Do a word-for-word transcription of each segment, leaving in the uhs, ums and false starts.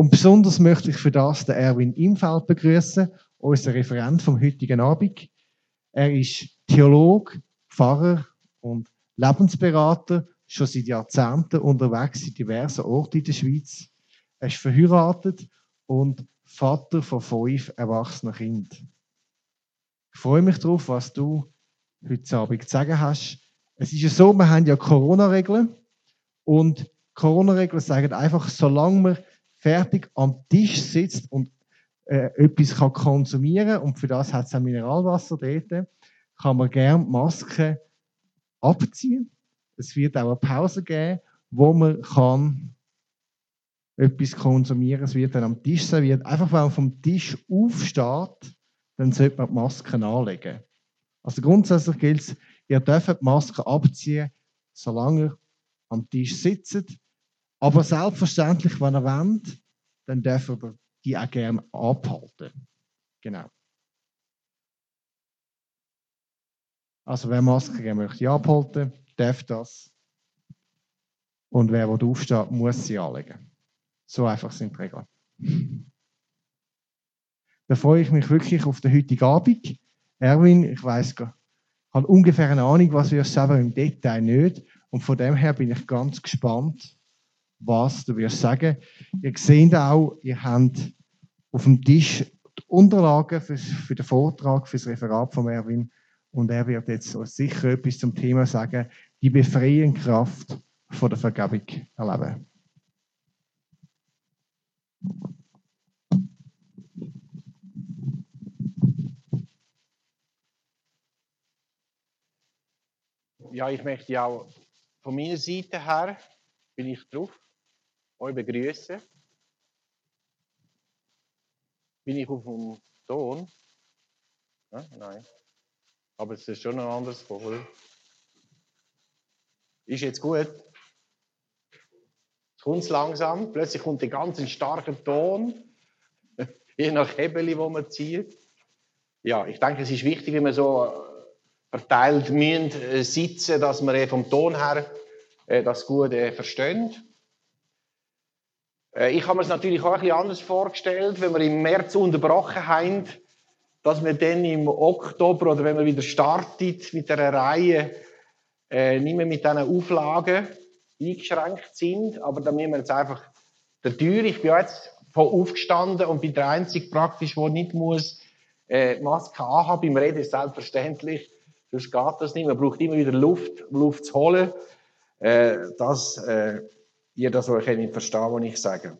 Und besonders möchte ich für das den Erwin Imfeld begrüßen, unser Referent vom heutigen Abend. Er ist Theologe, Pfarrer und Lebensberater, schon seit Jahrzehnten unterwegs in diversen Orten in der Schweiz. Er ist verheiratet und Vater von fünf erwachsenen Kindern. Ich freue mich darauf, was du heute Abend zu sagen hast. Es ist ja so, wir haben ja Corona-Regeln und Corona-Regeln sagen einfach, solange man fertig am Tisch sitzt und äh, etwas kann konsumieren kann, und für das hat es auch Mineralwasser dort, kann man gerne die Maske abziehen. Es wird auch eine Pause geben, wo man kann etwas konsumieren kann. Es wird dann am Tisch serviert. Einfach, wenn man vom Tisch aufsteht, dann sollte man die Masken anlegen. Also grundsätzlich gilt es, ihr dürft die Maske abziehen, solange ihr am Tisch sitzt. Aber selbstverständlich, wenn ihr wollt, dann dürft ihr die auch gerne abhalten. Genau. Also wer Masken gerne möchte abhalten, darf das. Und wer aufsteht, muss sie anlegen. So einfach sind die Regeln. Da freue ich mich wirklich auf den heutigen Abend. Erwin, ich weiss, ich habe ungefähr eine Ahnung, was wir sagen, im Detail nicht. Und von dem her bin ich ganz gespannt, was du wirst sagen. Ihr seht auch, ihr habt auf dem Tisch die Unterlagen für, für den Vortrag, für das Referat von Erwin. Und er wird jetzt sicher etwas zum Thema sagen, die befreiende Kraft von der Vergebung erleben. Ja, ich möchte auch von meiner Seite her, bin ich drauf, euch begrüßen. Bin ich auf dem Ton? Ja, nein. Aber es ist schon ein anderes Vogel. Ist jetzt gut? Es kommt langsam, plötzlich kommt ein ganz starker Ton, je nach Hebel, wo man zieht. Ja, ich denke, es ist wichtig, wenn man so verteilt müssen, sitzen, dass man vom Ton her das gut versteht. Ich habe mir es natürlich auch ein bisschen anders vorgestellt, wenn wir im März unterbrochen haben, dass wir dann im Oktober oder wenn wir wieder startet mit der Reihe, äh, nicht mehr mit diesen Auflagen eingeschränkt sind. Aber da müssen wir jetzt einfach der Tür. Ich bin jetzt von aufgestanden und bin der Einzige praktisch, der nicht muss, äh, die Maske anhaben. Beim Reden ist selbstverständlich. Sonst geht das nicht. Man braucht immer wieder Luft, Luft zu holen. Äh, dass äh, ihr das euch verstehen, was ich sage.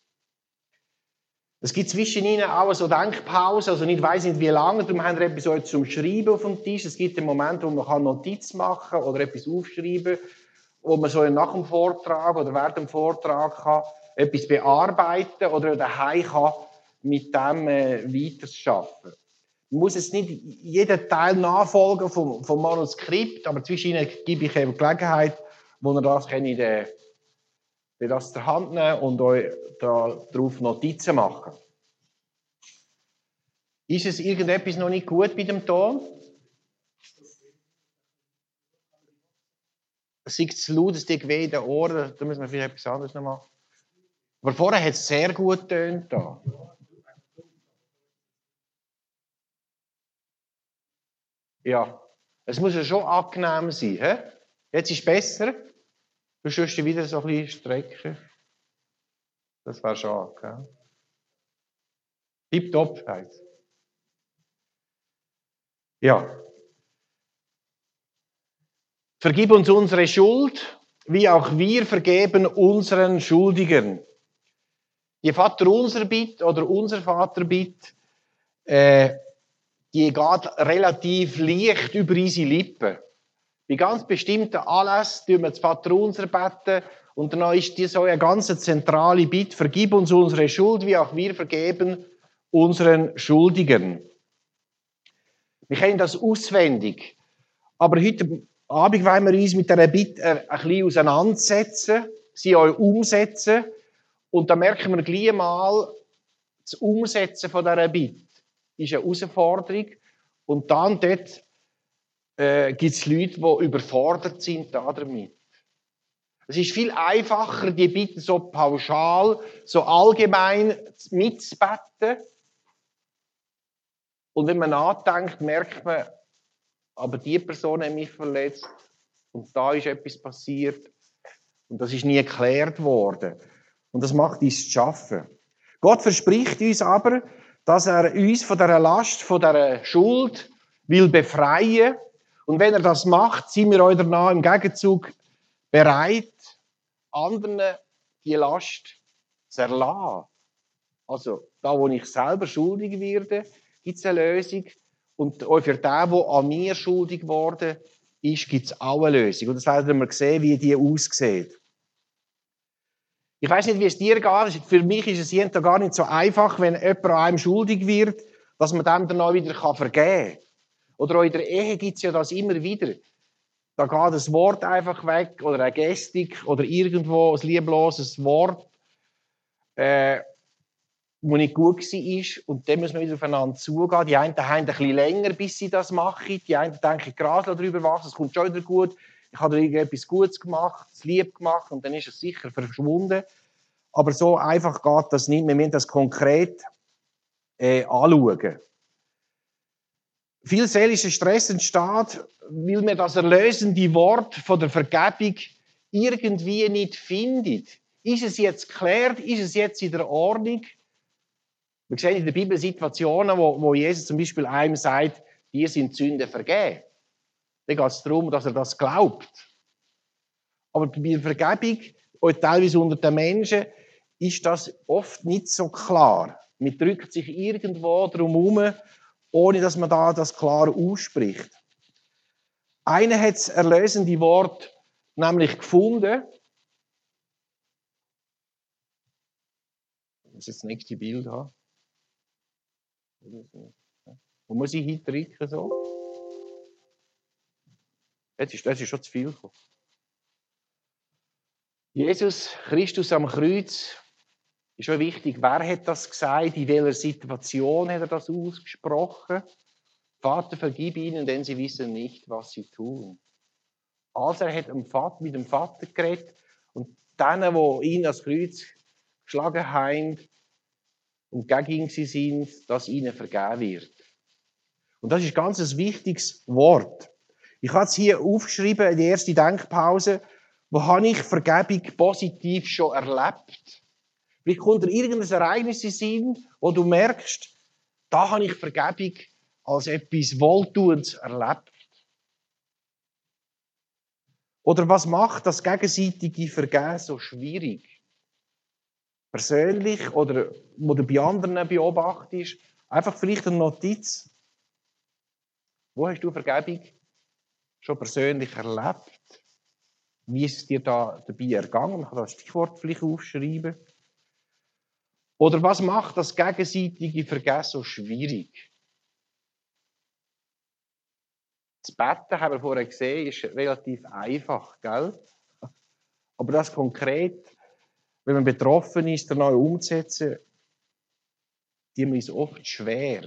Es gibt zwischen ihnen auch so Denkpause, also ich weiss nicht wie lange, darum haben wir etwas zum Schreiben auf dem Tisch. Es gibt einen Moment, wo man Notiz machen kann oder etwas aufschreiben, wo man so nach dem Vortrag oder während dem Vortrag kann etwas bearbeiten oder daheim kann mit dem äh, weiterarbeiten. Man muss jetzt nicht jeden Teil nachfolgen vom, vom Manuskript, aber zwischen ihnen gebe ich eben Gelegenheit, wo ihr das könnt, äh, das zur Hand nehmen und euch darauf Notizen machen. Ist es irgendetwas noch nicht gut bei dem Ton? Es ist zu laut, es tut weh in den Ohren, da müssen wir vielleicht etwas anderes noch machen. Aber vorher hat es sehr gut getönt da. Ja, es muss ja schon angenehm sein. He? Jetzt ist es besser. Du sollst wieder so ein bisschen strecken. Das wäre schade. Gell? Tipptopp heisst. Ja. Vergib uns unsere Schuld, wie auch wir vergeben unseren Schuldigern. Die Vaterunser Bitte oder unser Vater Bitte, äh, die geht relativ leicht über unsere Lippen. Bei ganz bestimmten Anlässen tun wir das Vaterunser beten und dann ist die so eine ganz zentrale Bitte: Vergib uns unsere Schuld, wie auch wir vergeben unseren Schuldigern. Wir kennen das auswendig, aber heute Abend wollen wir uns mit dieser Bitte ein bisschen auseinandersetzen, sie euch umsetzen und dann merken wir gleich mal, das Umsetzen von dieser Bitte ist eine Herausforderung und dann dort äh, gibt es Leute, die überfordert sind damit. Es ist viel einfacher, die Bitten so pauschal, so allgemein mitzubeten. Und wenn man nachdenkt, merkt man, aber die Person hat mich verletzt und da ist etwas passiert und das ist nie geklärt worden. Und das macht uns zu schaffen. Gott verspricht uns aber, dass er uns von dieser Last, von dieser Schuld will befreien. Und wenn er das macht, sind wir euch danach im Gegenzug bereit, anderen die Last zu erlassen. Also, da wo ich selber schuldig werde, gibt es eine Lösung. Und auch für den, der an mir schuldig geworden ist, gibt es auch eine Lösung. Und das werden wir sehen, wie die aussieht. Ich weiss nicht, wie es dir geht. Für mich ist es jeden Tag gar nicht so einfach, wenn jemand einem schuldig wird, dass man dem dann wieder vergeben kann. Oder auch in der Ehe gibt es ja das immer wieder. Da geht das Wort einfach weg oder eine Gestik oder irgendwo ein liebloses Wort, äh, wo nicht gut war. Und dann muss man wieder aufeinander zugehen. Die einen haben ein bisschen länger, bis sie das machen. Die einen denken, Gras darüber wachsen, es kommt schon wieder gut. Ich habe da irgendetwas Gutes gemacht, es lieb gemacht und dann ist es sicher verschwunden. Aber so einfach geht das nicht. Wir müssen das konkret äh, anschauen. Viel seelischer Stress entsteht, weil man das erlösende Wort von der Vergebung irgendwie nicht findet. Ist es jetzt geklärt? Ist es jetzt in der Ordnung? Wir sehen in der Bibel Situationen, wo, wo Jesus zum Beispiel einem sagt, dir sind Sünden vergeben. Dann geht es darum, dass er das glaubt. Aber bei der Vergebung, und teilweise unter den Menschen, ist das oft nicht so klar. Man drückt sich irgendwo drum herum, ohne dass man da das klar ausspricht. Einer hat das erlösende Wort nämlich gefunden. Ich muss jetzt das nächste Bild haben. Wo muss ich hindrücken? So? Jetzt ist, das ist schon zu viel gekommen. Jesus Christus am Kreuz ist schon wichtig. Wer hat das gesagt? In welcher Situation hat er das ausgesprochen? Vater, vergib ihnen, denn sie wissen nicht, was sie tun. Also er hat mit dem Vater geredet und denen, die ihn ans Kreuz geschlagen haben und gegen ihn sind, dass ihnen vergeben wird. Und das ist ein ganz wichtiges Wort. Ich habe es hier aufgeschrieben, in der ersten Denkpause, wo habe ich Vergebung positiv schon erlebt? Vielleicht kommt dir irgendein Ereignis in den Sinn, wo du merkst, da habe ich Vergebung als etwas Wohltuendes erlebt. Oder was macht das gegenseitige Vergeben so schwierig? Persönlich oder wo du bei anderen beobachtest, einfach vielleicht eine Notiz. Wo hast du Vergebung schon persönlich erlebt? Wie ist es dir da dabei ergangen? Man kann das Stichwort vielleicht aufschreiben. Oder was macht das gegenseitige Vergeben so schwierig? Das Betten, haben wir vorher gesehen, ist relativ einfach, gell? Aber das konkret, wenn man betroffen ist, danach umzusetzen, die ist oft schwer.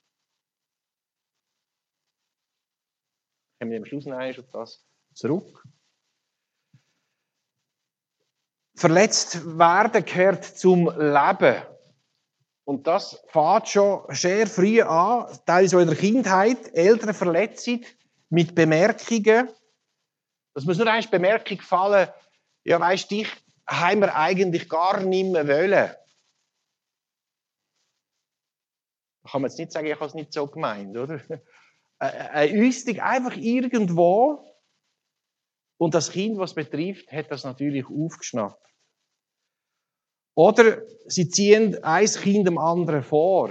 Kommen wir am Schluss noch auf das zurück. Verletzt werden gehört zum Leben. Und das fängt schon sehr früh an, teilweise in der Kindheit. Eltern verletzen mit Bemerkungen. Das muss nur eine Bemerkung fallen, ja weisst dich, haben wir eigentlich gar nicht mehr wollen. Da kann man jetzt nicht sagen, ich habe es nicht so gemeint, oder? Eine Äußerung einfach irgendwo. Und das Kind, was es betrifft, hat das natürlich aufgeschnappt. Oder sie ziehen ein Kind dem anderen vor.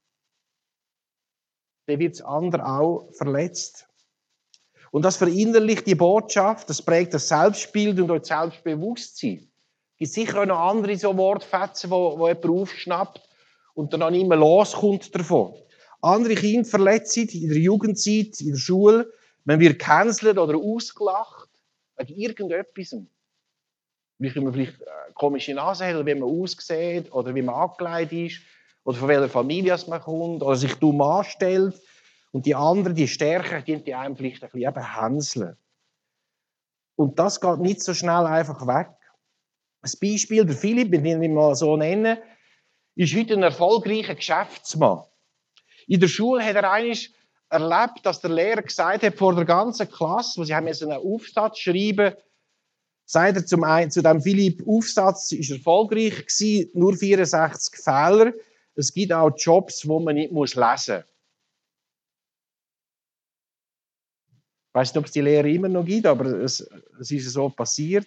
Dann wird das andere auch verletzt. Und das verinnerlicht die Botschaft, das prägt das Selbstbild und auch das Selbstbewusstsein. Es gibt sicher auch noch andere so Wortfetzen, wo, wo jemand aufschnappt und dann noch nicht mehr loskommt davon. Andere Kinder verletzen in der Jugendzeit, in der Schule. Man wird gecancelt oder ausgelacht wegen irgendetwas. Wie man vielleicht eine komische Nase hat, oder wie man aussieht, oder wie man angelegt ist, oder von welcher Familie man kommt, oder sich dumm anstellt. Und die anderen, die Stärker, die, die einem vielleicht ein bisschen hänseln. Und das geht nicht so schnell einfach weg. Ein Beispiel, der Philipp, wenn ich ihn mal so nennen, ist heute ein erfolgreicher Geschäftsmann. In der Schule hat er einmal erlebt, dass der Lehrer gesagt hat, vor der ganzen Klasse, wo sie haben einen Aufsatz schreiben, sagt er zum einen, zu dem Philipp, Aufsatz ist erfolgreich gewesen, nur vierundsechzig Fehler. Es gibt auch Jobs, wo man nicht muss lesen muss. Ich weiss nicht, ob es die Lehre immer noch gibt, aber es, es ist so passiert.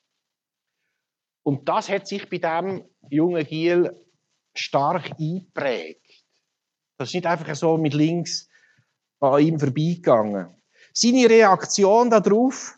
Und das hat sich bei diesem jungen Giel stark eingeprägt. Das ist nicht einfach so mit links an ihm vorbeigegangen. Seine Reaktion darauf,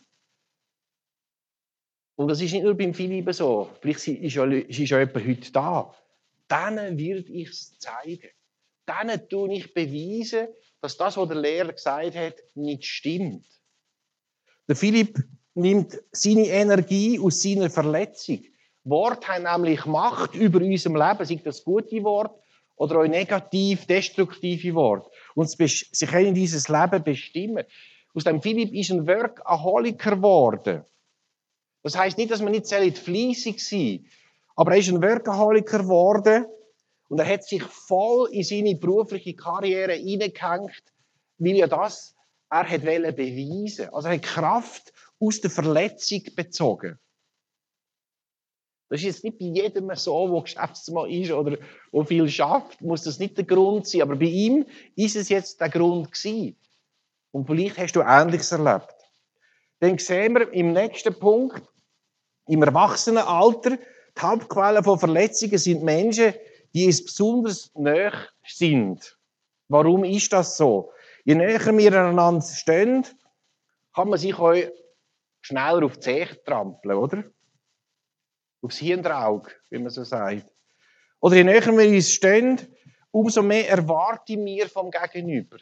und das ist nicht nur beim Philipp so, vielleicht ist ja, ist ja jemand heute da, denen werde ich es zeigen. Denen tue ich beweisen, dass das, was der Lehrer gesagt hat, nicht stimmt. Der Philipp nimmt seine Energie aus seiner Verletzung. Worte haben nämlich Macht über unserem Leben, sei das gute Wort oder auch negativ, destruktive Worte. Und sie können dieses Leben bestimmen. Aus dem Philipp ist ein Workaholiker geworden. Das heisst nicht, dass man nicht fleissig sein soll, aber er ist ein Workaholiker geworden und er hat sich voll in seine berufliche Karriere hineingehängt, weil ja das er hat beweisen. Also er hat Kraft aus der Verletzung bezogen. Das ist jetzt nicht bei jedem so, der Geschäftsmann ist oder der viel schafft, muss das nicht der Grund sein. Aber bei ihm ist es jetzt der Grund gewesen. Und vielleicht hast du Ähnliches erlebt. Dann sehen wir im nächsten Punkt, im Erwachsenenalter, die Hauptquellen von Verletzungen sind Menschen, die uns besonders nahe sind. Warum ist das so? Je näher wir aneinander stehen, kann man sich auch schneller auf die Zeche trampeln, oder? Aufs Hirnauge, wie man so sagt. Oder je näher wir uns stehen, umso mehr erwarten wir vom Gegenüber.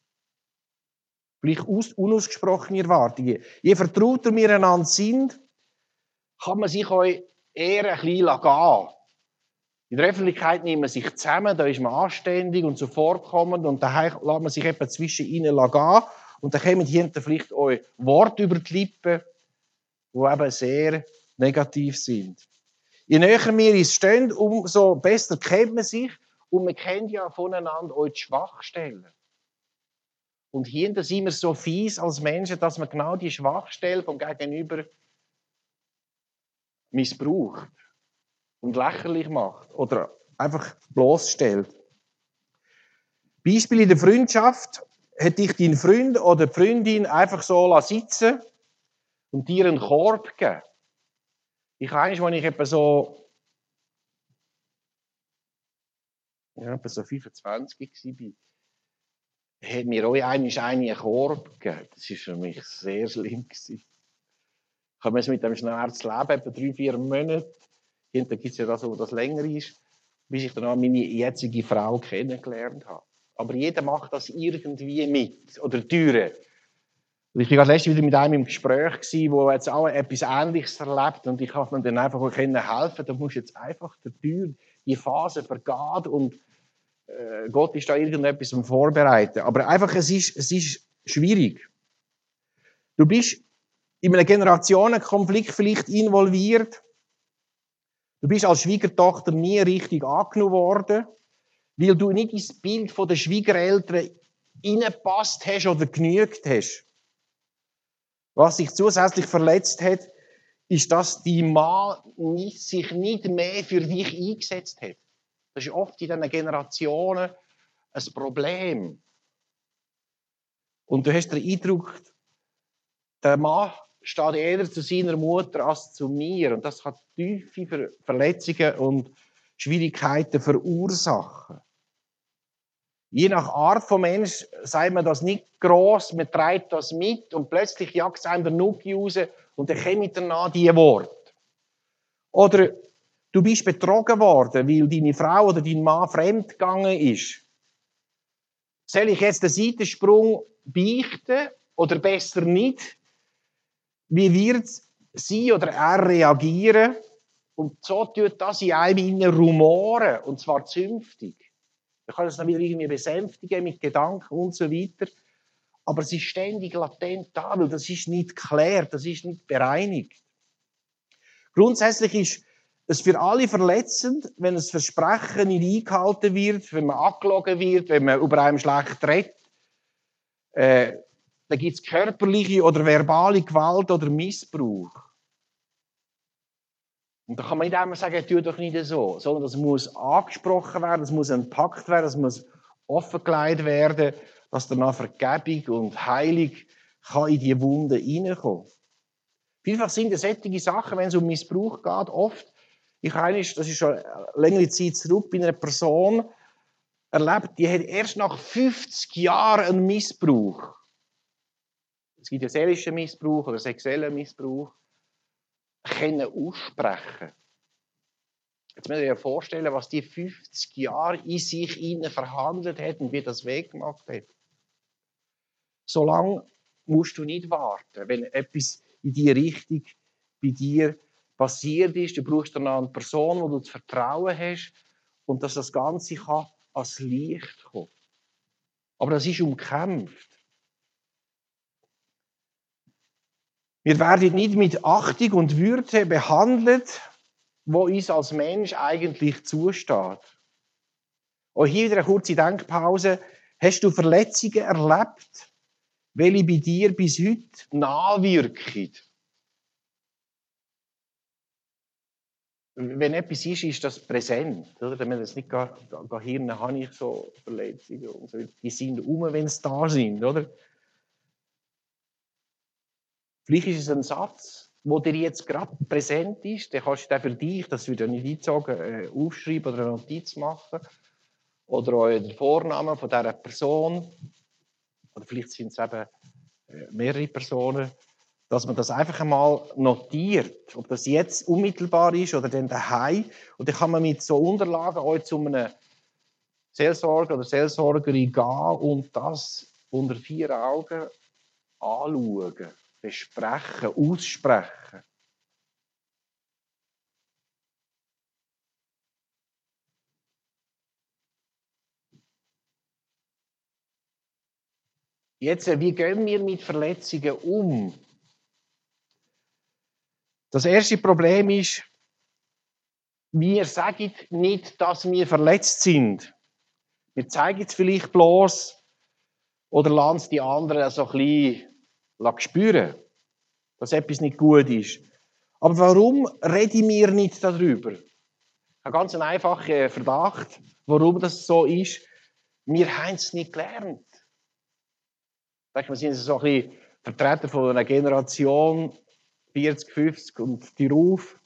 Vielleicht unausgesprochene Erwartungen. Je vertrauter wir einander sind, kann man sich auch eher ein bisschen gehen. In der Öffentlichkeit nimmt man sich zusammen, da ist man anständig und zuvorkommend und daheim lässt man sich etwa zwischen ihnen gehen und dann kommen hinten vielleicht auch Worte über die Lippen, die eben sehr negativ sind. Je näher wir uns stehen, umso besser kennt man sich und man kennt ja voneinander auch die Schwachstellen. Und hier sind wir so fies als Menschen, dass man genau die Schwachstelle vom Gegenüber missbraucht und lächerlich macht oder einfach bloßstellt. Beispiel in der Freundschaft: Hat dich dein Freund oder die Freundin einfach so sitzen und dir einen Korb gegeben? Ich weiß, als ich etwa so, ja, etwa so fünfundzwanzig war, hat mir auch einmal eine einen Korb gegeben. Das war für mich sehr schlimm. Ich habe mit dem Schmerz leben, etwa drei, vier Monate. Hinterher gibt es ja das, wo das länger ist, bis ich dann auch meine jetzige Frau kennengelernt habe. Aber jeder macht das irgendwie mit oder teuer. Ich war gerade letztens wieder mit einem im Gespräch, der jetzt auch etwas Ähnliches erlebt und ich konnte mir dann einfach auch helfen. Da musst jetzt einfach der Tür die Phase vergehen und äh, Gott ist da irgendetwas am Vorbereiten. Aber einfach, es ist, es ist schwierig. Du bist in einem Generationenkonflikt vielleicht involviert. Du bist als Schwiegertochter nie richtig angenommen worden, weil du nicht ins Bild der Schwiegereltern hineingepasst hast oder genügt hast. Was dich zusätzlich verletzt hat, ist, dass dein Mann nicht, sich nicht mehr für dich eingesetzt hat. Das ist oft in diesen Generationen ein Problem. Und du hast den Eindruck, der Mann steht eher zu seiner Mutter als zu mir. Und das kann tiefe Verletzungen und Schwierigkeiten verursachen. Je nach Art von Mensch sagt man das nicht gross, man treibt das mit und plötzlich jagt es einem der Nuki raus und dann kommt danach diese Worte. Oder du bist betrogen worden, weil deine Frau oder dein Mann fremd gegangen ist. Soll ich jetzt den Seitensprung beichten oder besser nicht? Wie wird sie oder er reagieren? Und so tut das in einem rumoren, und zwar zünftig. Man kann das dann wieder irgendwie besänftigen mit Gedanken und so weiter. aber es ist ständig latent da, weil das ist nicht geklärt, das ist nicht bereinigt. Grundsätzlich ist es für alle verletzend, wenn ein Versprechen nicht eingehalten wird, wenn man angelogen wird, wenn man über einen schlecht redet. Äh, da gibt es körperliche oder verbale Gewalt oder Missbrauch. Und da kann man nicht einmal sagen, tu doch nicht so, sondern das muss angesprochen werden, das muss entpackt werden, das muss offengelegt werden, dass danach Vergebung und Heilung kann in diese Wunden hineinkommen. Vielfach sind es solche Sachen, wenn es um Missbrauch geht, oft, ich habe das ist schon längere Zeit zurück, bei einer Person erlebt, die hat erst nach fünfzig Jahren einen Missbrauch. Es gibt ja seelischen Missbrauch oder sexuellen Missbrauch. Können aussprechen. Jetzt müsst ihr euch vorstellen, was die fünfzig Jahre in sich innen verhandelt hat und wie das weggemacht hat. So lange musst du nicht warten, wenn etwas in die Richtung bei dir passiert ist. Du brauchst dann eine Person, wo du das Vertrauen hast und dass das Ganze kann ans Licht kommen. Aber das ist umkämpft. Wir werden nicht mit Achtung und Würde behandelt, wo uns als Mensch eigentlich zusteht. Auch hier wieder eine kurze Denkpause. Hast du Verletzungen erlebt, welche bei dir bis heute nachwirken? Wenn etwas ist, ist das präsent. Oder? Wenn man das nicht gar, gar Hirn habe ich so Verletzungen. Und so. Die sind um, wenn sie da sind. Oder? Vielleicht ist es ein Satz, der dir jetzt gerade präsent ist. Den kannst du den für dich, das wird ja nicht eingezogen, äh, aufschreiben oder eine Notiz machen. Oder auch den Vornamen von dieser Person. Oder vielleicht sind es eben äh, mehrere Personen. Dass man das einfach einmal notiert. Ob das jetzt unmittelbar ist oder dann daheim. Und dann kann man mit so Unterlagen auch zu einem Seelsorger oder Seelsorgerin gehen und das unter vier Augen anschauen. Besprechen, aussprechen. Jetzt, wie gehen wir mit Verletzungen um? Das erste Problem ist, wir sagen nicht, dass wir verletzt sind. Wir zeigen es vielleicht bloß oder lassen es die anderen so ein bisschen spüren, dass etwas nicht gut ist. Aber warum reden wir nicht darüber? Ein ganz einfacher Verdacht, warum das so ist. Wir haben es nicht gelernt. Wir sind so ein bisschen Vertreter von einer Generation, vierzig, fünfzig und die Ruf.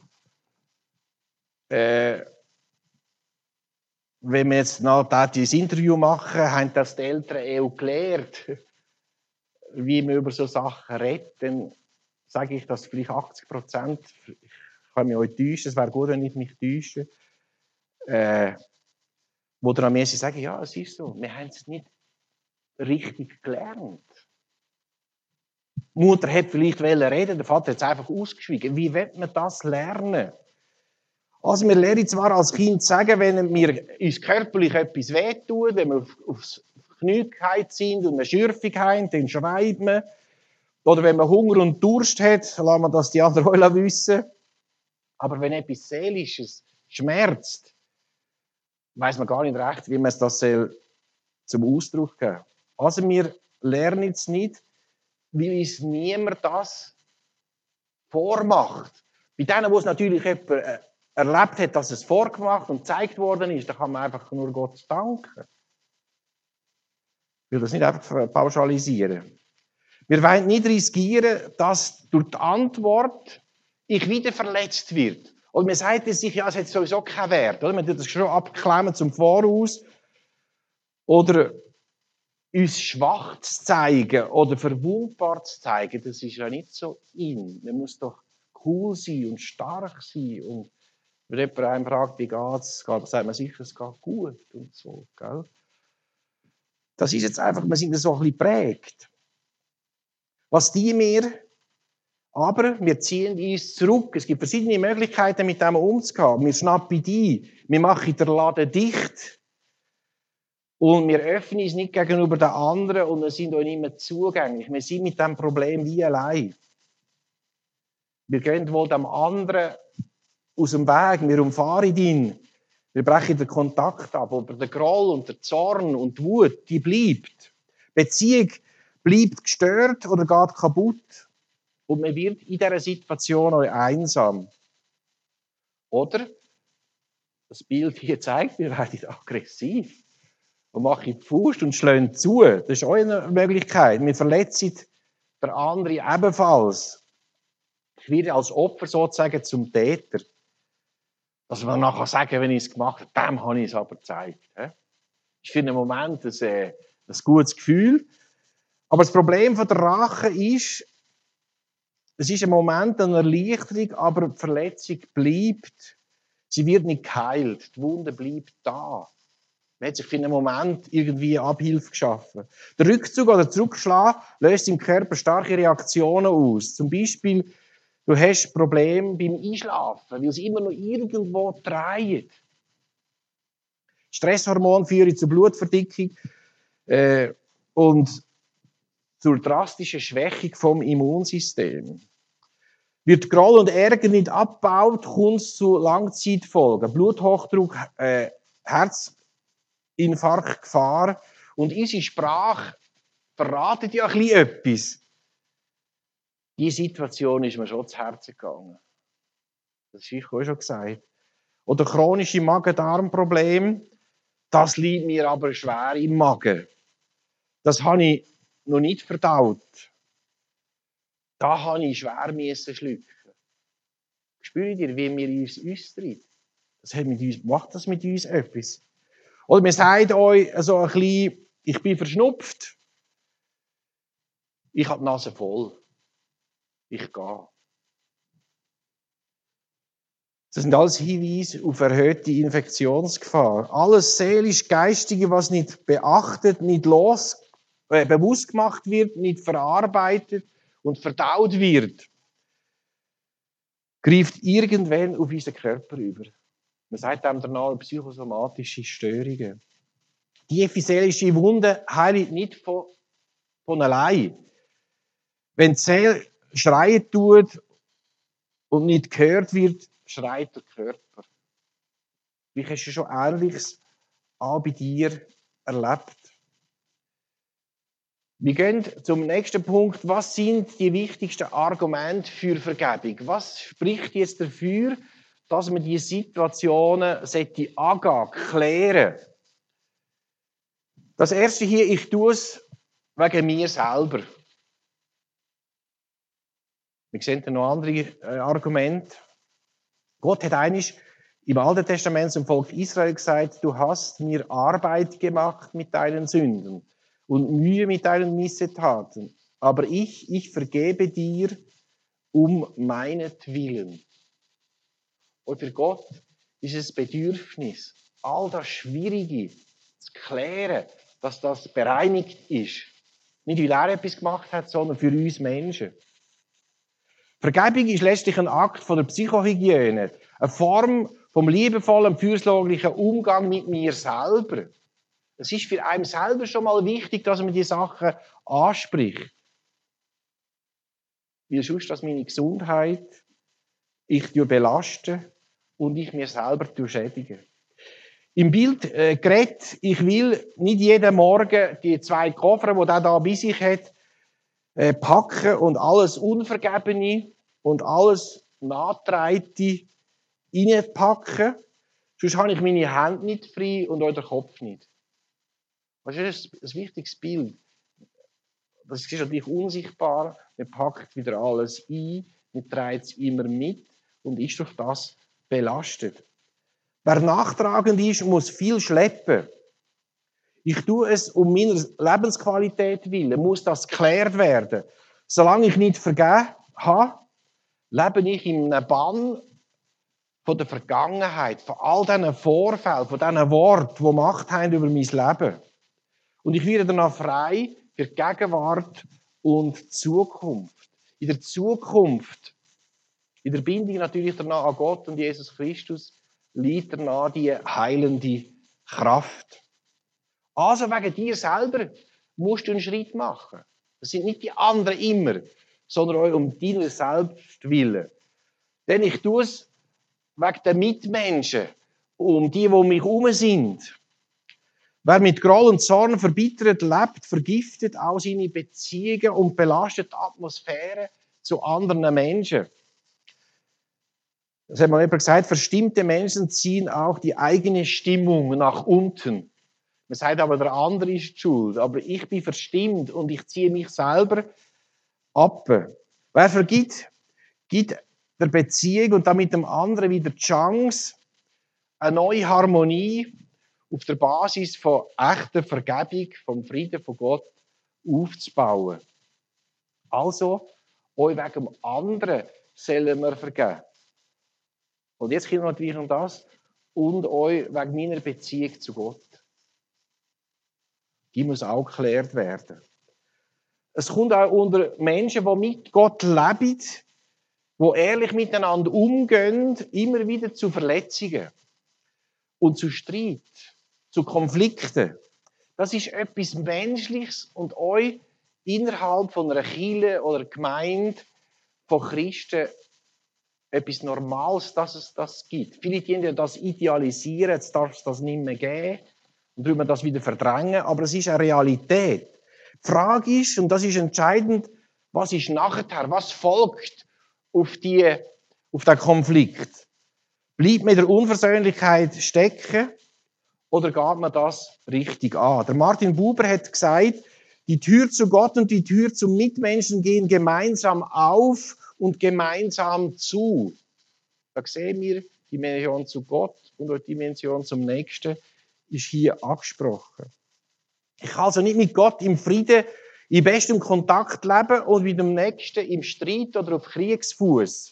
Äh, wenn wir jetzt noch dieses Interview machen, haben das die Eltern auch gelernt, wie man über so Sachen redet, dann sage ich, dass vielleicht achtzig Prozent, ich kann mich auch täuschen, es wäre gut, wenn ich mich täusche, äh, wo dann am meisten sagen, ja, es ist so, wir haben es nicht richtig gelernt. Die Mutter hat vielleicht reden, der Vater hat es einfach ausgeschwiegen. Wie will man das lernen? Also wir lernen zwar als Kind sagen, wenn wir uns körperlich etwas wehtun, wenn wir auf, aufs Knie sind und eine Schürfung haben, dann schreibt man. Oder wenn man Hunger und Durst hat, lassen wir das die anderen auch wissen. Aber wenn etwas Seelisches schmerzt, weiss man gar nicht recht, wie man das zum Ausdruck geben soll. Also wir lernen es nicht, weil uns niemand das vormacht. Bei denen, wo es natürlich jemand erlebt hat, dass es vorgemacht und gezeigt worden ist, da kann man einfach nur Gott danken. Ich will das nicht einfach pauschalisieren. Wir wollen nicht riskieren, dass durch die Antwort ich wieder verletzt wird. Und man sagt sich, ja, es hat sowieso keinen Wert. Oder? Man tut das schon abklemmen zum Voraus. Oder uns schwach zu zeigen oder verwundbar zu zeigen, das ist ja nicht so in. Man muss doch cool sein und stark sein. Und wenn jemand einen fragt, wie geht es, sagt man sicher, es geht gut und so. Gell? Das ist jetzt einfach, wir sind so ein bisschen geprägt. Was die wir, aber wir ziehen uns zurück. Es gibt verschiedene Möglichkeiten, mit dem umzugehen. Wir schnappen die, wir machen den Laden dicht. Und wir öffnen uns nicht gegenüber den anderen und wir sind auch nicht mehr zugänglich. Wir sind mit diesem Problem wie allein. Wir gehen wohl dem anderen aus dem Weg, wir umfahren ihn. Wir brechen den Kontakt ab, aber der Groll und der Zorn und die Wut, die bleibt. Die Beziehung bleibt gestört oder geht kaputt. Und man wird in dieser Situation auch einsam. Oder, das Bild hier zeigt, wir werden aggressiv. Und machen die Faust und schlagen zu. Das ist auch eine Möglichkeit. Wir verletzen den anderen ebenfalls. Ich werde als Opfer sozusagen zum Täter. Dass man nachher sagen, wenn ich es gemacht habe, dem habe ich es aber gezeigt. Ich finde im Moment ein, äh, ein gutes Gefühl. Aber das Problem von der Rache ist, es ist ein Moment einer Erleichterung, aber die Verletzung bleibt. Sie wird nicht geheilt. Die Wunde bleibt da. Man hat sich für einen Moment irgendwie Abhilfe geschaffen. Der Rückzug oder Zurückschlagen löst im Körper starke Reaktionen aus. Zum Beispiel, du hast Probleme beim Einschlafen, weil es immer noch irgendwo dreht. Stresshormone führen zur Blutverdickung äh, und zur drastischen Schwächung vom Immunsystem. Wird Groll und Ärger nicht abgebaut, kommt es zu Langzeitfolgen. Bluthochdruck, äh, Herzinfarkt, Gefahr. Und unsere Sprache verratet ja ein bisschen etwas. Diese Situation ist mir schon zu Herzen gegangen. Das habe ich auch schon gesagt. Oder chronische Magen-Darm-Probleme, das liegt mir aber schwer im Magen. Das habe ich noch nicht verdaut. Da habe ich schwer müssen schlucken. Spürt ihr, wie wir uns äußern? Das hat mit uns, macht das mit uns etwas? Oder man sagt euch so ein bisschen, ich bin verschnupft. Ich habe die Nase voll. Ich gehe. Das sind alles Hinweise auf erhöhte Infektionsgefahr. Alles seelisch-geistige, was nicht beachtet, nicht los, äh, bewusst gemacht wird, nicht verarbeitet und verdaut wird, greift irgendwann auf unseren Körper über. Man sagt dem danach psychosomatische Störungen. Die seelische Wunde heilt nicht von, von allein. Wenn die Seele schreien tut und nicht gehört wird, schreit der Körper. Vielleicht hast du schon Ähnliches auch bei dir erlebt. Wir gehen zum nächsten Punkt. Was sind die wichtigsten Argumente für Vergebung? Was spricht jetzt dafür, dass man diese Situationen angehen, klären? Das erste hier, ich tue es wegen mir selber. Wir sehen da noch andere äh, Argumente. Gott hat eigentlich im Alten Testament zum Volk Israel gesagt, du hast mir Arbeit gemacht mit deinen Sünden und Mühe mit deinen Missetaten. Aber ich, ich vergebe dir um meinetwillen. Und für Gott ist es Bedürfnis, all das Schwierige zu klären, dass das bereinigt ist. Nicht, weil er etwas gemacht hat, sondern für uns Menschen. Vergebung ist letztlich ein Akt von der Psychohygiene, eine Form vom liebevollen, fürsorglichen Umgang mit mir selber. Es ist für einen selber schon mal wichtig, dass man die Sachen anspricht. Weil sonst, dass meine Gesundheit ich belaste und ich mir selber schädige. Im Bild äh, gerät, ich will nicht jeden Morgen die zwei Koffer, die er da bei sich hat, äh, packen und alles Unvergebene und alles Nachtreite reinpacken. Sonst habe ich meine Hände nicht frei und auch den Kopf nicht. Das ist ein wichtiges Bild. Das ist natürlich unsichtbar. Man packt wieder alles ein, man trägt es immer mit und ist durch das belastet. Wer nachtragend ist, muss viel schleppen. Ich tue es um meiner Lebensqualität willen, muss das geklärt werden. Solange ich nicht vergeben habe, lebe ich in einem Bann von der Vergangenheit, von all diesen Vorfällen, von diesen Worten, die Macht haben über mein Leben. Und ich werde danach frei für die Gegenwart und die Zukunft. In der Zukunft, in der Bindung natürlich danach an Gott und Jesus Christus, liegt danach die heilende Kraft. Also wegen dir selber musst du einen Schritt machen. Das sind nicht die anderen immer, sondern auch um deinen selbst willen. Denn ich tue es wegen der Mitmenschen, um die, die um mich herum sind. Wer mit Groll und Zorn verbittert lebt, vergiftet auch seine Beziehungen und belastet die Atmosphäre zu anderen Menschen. Das hat mal jemand gesagt, verstimmte Menschen ziehen auch die eigene Stimmung nach unten. Man sagt aber, der andere ist die schuld. Aber ich bin verstimmt und ich ziehe mich selber ab. Wer vergibt, gibt der Beziehung und damit dem anderen wieder die Chance, eine neue Harmonie auf der Basis von echter Vergebung, vom Frieden von Gott aufzubauen. Also, euch wegen dem anderen sollen wir vergeben. Und jetzt kommt natürlich noch das, und euch wegen meiner Beziehung zu Gott. Die muss auch geklärt werden. Es kommt auch unter Menschen, die mit Gott leben, die ehrlich miteinander umgehen, immer wieder zu Verletzungen und zu Streit, zu Konflikten. Das ist etwas Menschliches und euch innerhalb von einer Kirche oder Gemeinde von Christen etwas Normales, dass es das gibt. Viele die das idealisieren, jetzt darf es das nicht mehr geben und tun wir das wieder verdrängen, aber es ist eine Realität. Die Frage ist, und das ist entscheidend, was ist nachher, was folgt auf, die, auf den Konflikt? Bleibt man in der Unversöhnlichkeit stecken oder geht man das richtig an? Der Martin Buber hat gesagt, die Tür zu Gott und die Tür zum Mitmenschen gehen gemeinsam auf und gemeinsam zu. Da sehen wir, die Dimension zu Gott und auch die Dimension zum Nächsten ist hier angesprochen. Ich kann also nicht mit Gott im Frieden, in bestem Kontakt leben und mit dem Nächsten im Streit oder auf Kriegsfuß.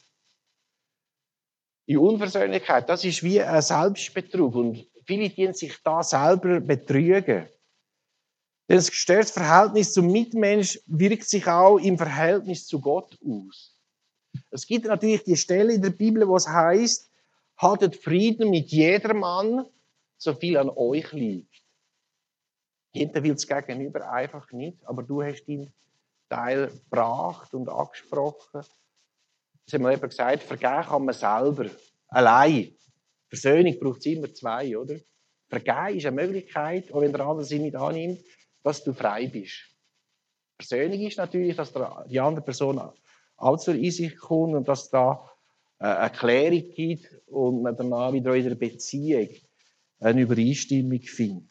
In Unversöhnlichkeit, das ist wie ein Selbstbetrug und viele dienen sich da selber betrügen. Denn das gestörte Verhältnis zum Mitmensch wirkt sich auch im Verhältnis zu Gott aus. Es gibt natürlich die Stelle in der Bibel, wo es heißt, haltet Frieden mit jedermann, so viel an euch liegt. Jeder will es gegenüber einfach nicht, aber du hast deinen Teil gebracht und angesprochen. Das hat mal jemand gesagt, vergeben kann man selber, allein. Versöhnung braucht es immer zwei, oder? Vergeben ist eine Möglichkeit, auch wenn der andere sie nicht annimmt, dass du frei bist. Versöhnung ist natürlich, dass die andere Person auch zur Einsicht kommt und dass es da eine Klärung gibt und man danach wieder in der Beziehung eine Übereinstimmung findet.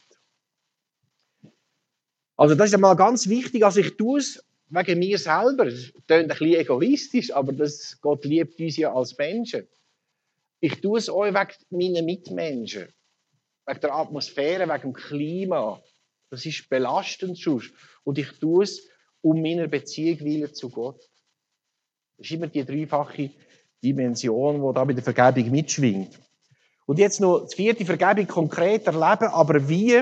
Also das ist einmal ganz wichtig. Also ich tue es wegen mir selber. Das klingt ein bisschen egoistisch, aber das, Gott liebt uns ja als Menschen. Ich tue es euch wegen meiner Mitmenschen, wegen der Atmosphäre, wegen dem Klima. Das ist belastend sonst. Und ich tue es um meiner Beziehung willen zu Gott. Das ist immer die dreifache Dimension, die da bei der Vergebung mitschwingt. Und jetzt noch die vierte Vergebung konkret erleben, aber wie?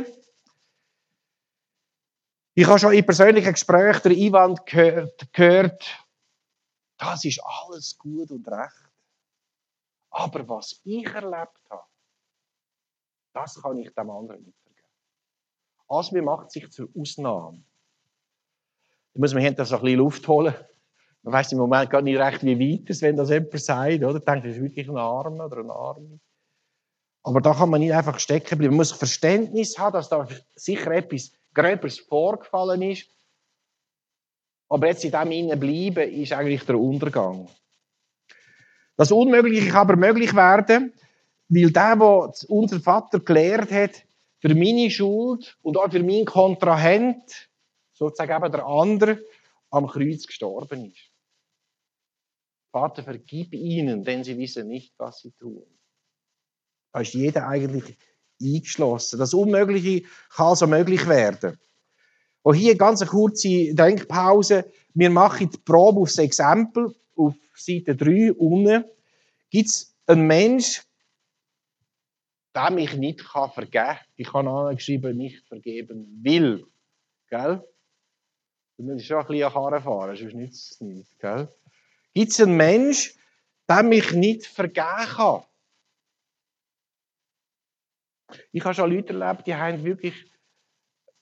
Ich habe schon in persönlichen Gesprächen den Einwand gehört, gehört, das ist alles gut und recht. Aber was ich erlebt habe, das kann ich dem anderen nicht vergeben. Also man macht sich zur Ausnahme. Da muss man hinterher so ein bisschen Luft holen. Man weiss im Moment gar nicht recht, wie weit es, wenn das jemand sagt. Oder? Denkt, das ist wirklich ein Armer oder eine Arme. Aber da kann man nicht einfach stecken bleiben. Man muss Verständnis haben, dass da sicher etwas Gröberes vorgefallen ist. Aber jetzt in dem Innen bleiben, ist eigentlich der Untergang. Das Unmögliche kann aber möglich werden, weil der, der unser Vater gelehrt hat, für meine Schuld und auch für meinen Kontrahent, sozusagen eben der andere, am Kreuz gestorben ist. Vater, vergib ihnen, denn sie wissen nicht, was sie tun. Da ist jeder eigentlich eingeschlossen. Das Unmögliche kann also möglich werden. Und hier ganz eine kurze Denkpause. Wir machen die Probe aufs Exempel. Auf Seite drei unten gibt es einen Menschen, der mich nicht vergeben kann. Ich habe angeschrieben, nicht vergeben will. Gell? Du musst schon ein bisschen Karren fahren, sonst nützt es nicht. Gell? Gibt es einen Menschen, der mich nicht vergeben kann? Ich habe schon Leute erlebt, die haben wirklich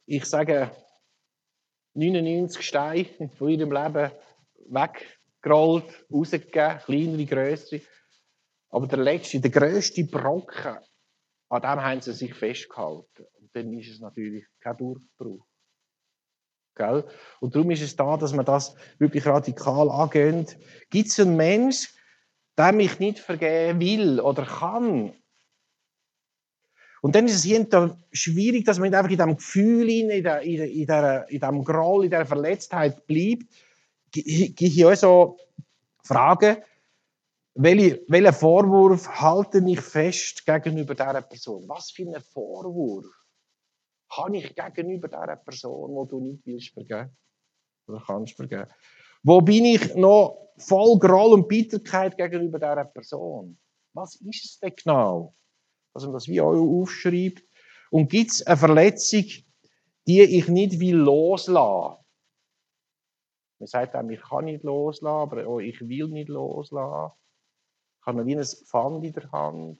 ich sage, neunundneunzig Steine von ihrem Leben weggerollt, rausgegeben, kleinere, grössere. Aber der letzte, der grösste Brocken, an dem haben sie sich festgehalten. Und dann ist es natürlich kein Durchbruch. Gell? Und darum ist es da, dass man das wirklich radikal angeht. Gibt es einen Mensch, der mich nicht vergeben will oder kann? Und dann ist es hier schwierig, dass man nicht einfach in diesem Gefühl, in, der, in, der, in, der, in diesem Groll, in dieser Verletztheit bleibt. Gibt hier auch so Fragen, welche, welchen Vorwurf halte ich fest gegenüber dieser Person? Was für einen Vorwurf habe ich gegenüber dieser Person, die du nicht willst vergeben oder kannst vergeben? Wo bin ich noch voll Groll und Bitterkeit gegenüber dieser Person? Was ist es denn genau? Dass man das wie auch aufschreibt. Und gibt es eine Verletzung, die ich nicht will loslassen? Man sagt einem, ich kann nicht loslassen, aber auch ich will nicht loslassen. Ich habe wie ein Pfand in der Hand.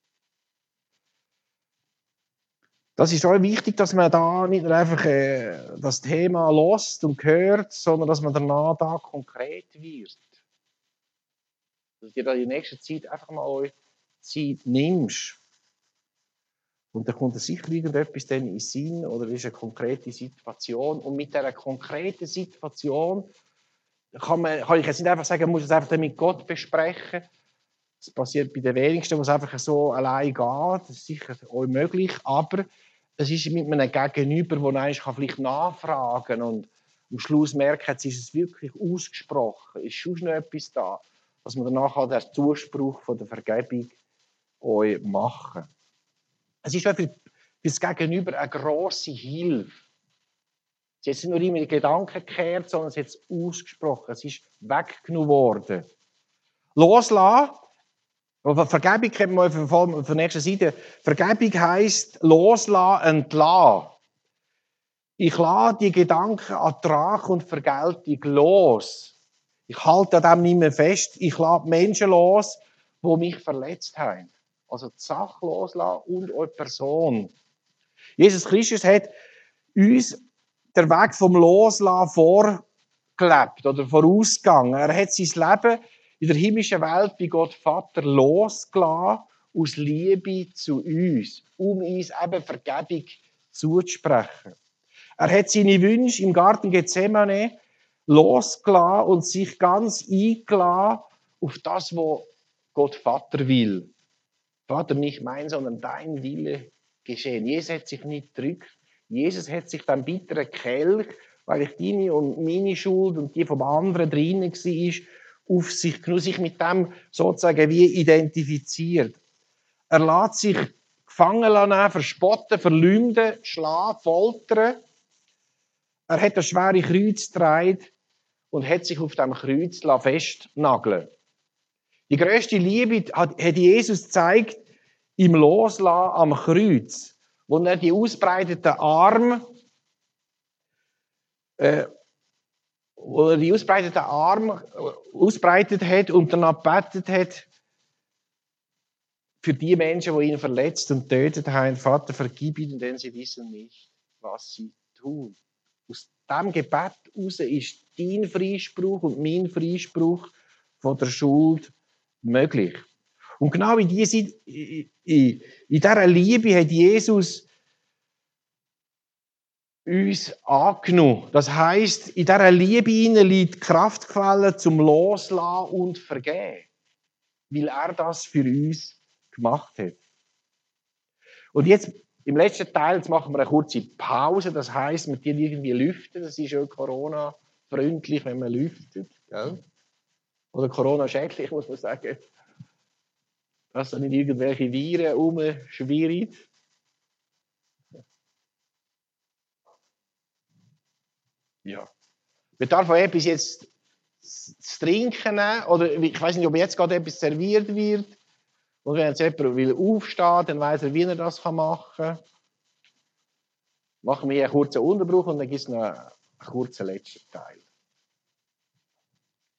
Das ist auch wichtig, dass man da nicht nur einfach äh, das Thema lost und hört, sondern dass man danach da konkret wird. Dass du dir in der nächsten Zeit einfach mal Zeit nimmst. Und dann kommt sicher irgendetwas dann in den Sinn oder ist eine konkrete Situation. Und mit dieser konkreten Situation kann, man, kann ich jetzt nicht einfach sagen, man muss es einfach mit Gott besprechen. Das passiert bei den wenigsten, wo es einfach so allein geht. Das ist sicher auch möglich. Aber es ist mit einem Gegenüber, wo man vielleicht nachfragen kann und am Schluss merkt, jetzt ist es wirklich ausgesprochen. Ist schon noch etwas da, dass man danach halt den Zuspruch von der Vergebung euch machen. Es ist auch für das Gegenüber eine grosse Hilfe. Es ist jetzt nicht nur immer in die Gedanken gekehrt, sondern es ist ausgesprochen. Es ist weggenommen worden. Loslassen. Vergebung kennt man von der nächsten Seite. Vergebung heisst loslassen, entlassen. Ich lasse die Gedanken an Trag und Vergeltung los. Ich halte an dem nicht mehr fest. Ich lasse die Menschen los, die mich verletzt haben. Also die Sache loslassen und auch die Person. Jesus Christus hat uns den Weg vom Loslassen vorgelebt oder vorausgegangen. Er hat sein Leben in der himmlischen Welt bei Gott Vater losgelassen, aus Liebe zu uns, um uns eben Vergebung zuzusprechen. Er hat seine Wünsche im Garten Gethsemane losgelassen und sich ganz eingelassen auf das, was Gott Vater will. Vater, nicht mein, sondern dein Wille geschehen. Jesus hat sich nicht gedrückt. Jesus hat sich beim bitteren Kelch, weil ich deine und meine Schuld und die vom anderen drinnen war, auf sich genommen, sich mit dem sozusagen wie identifiziert. Er lässt sich gefangen nehmen, verspotten, verleumden, schlagen, foltern. Er hat das schwere Kreuz getragen und hat sich auf dem Kreuz festnageln. Die grösste Liebe hat, hat Jesus gezeigt im Loslassen am Kreuz, wo er die ausbreiteten Arme, äh, wo er die ausbreiteten Arme ausbreitet hat und danach gebetet hat für die Menschen, die ihn verletzt und tötet haben. Vater, vergib ihnen, denn sie wissen nicht, was sie tun. Aus diesem Gebet heraus ist dein Freispruch und mein Freispruch von der Schuld möglich. Und genau in, diese, in, in dieser Liebe hat Jesus uns angenommen. Das heisst, in dieser Liebe liegt die Kraftquelle zum Loslassen und Vergeben. Weil er das für uns gemacht hat. Und jetzt, im letzten Teil, jetzt machen wir eine kurze Pause. Das heisst, wir tun irgendwie lüften. Das ist ja Corona-freundlich, wenn man lüftet. Gell? Oder Corona-schädlich, muss man sagen. Dass da nicht irgendwelche Viren rumschwirren. Ja. Man darf auch etwas jetzt zu trinken nehmen. Oder ich weiß nicht, ob jetzt gerade etwas serviert wird. Und wenn jetzt jemand will aufstehen, dann weiss er, wie er das machen kann. Machen wir hier einen kurzen Unterbruch und dann gibt es noch einen kurzen letzten Teil.